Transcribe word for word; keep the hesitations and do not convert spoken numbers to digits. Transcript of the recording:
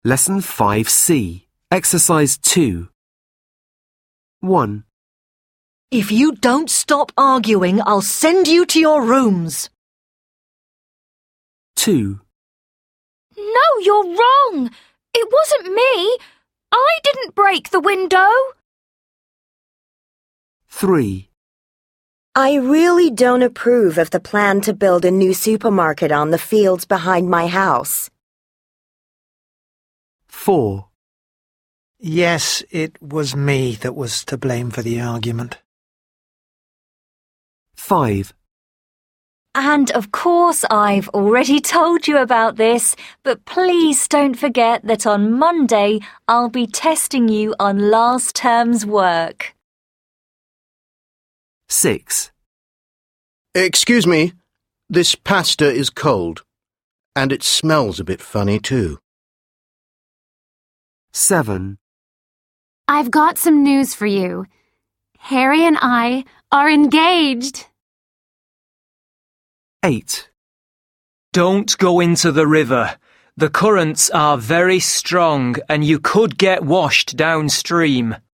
Lesson five C, Exercise two. one. If you don't stop arguing, I'll send you to your rooms. two. No, you're wrong. It wasn't me. I didn't break the window. three. I really don't approve of the plan to build a new supermarket on the fields behind my house. four. Yes, it was me that was to blame for the argument. five. And of course I've already told you about this, but please don't forget that on Monday I'll be testing you on last term's work. six. Excuse me, this pasta is cold, and it smells a bit funny too. seven. I've got some news for you. Harry and I are engaged. eight. Don't go into the river. The currents are very strong and you could get washed downstream.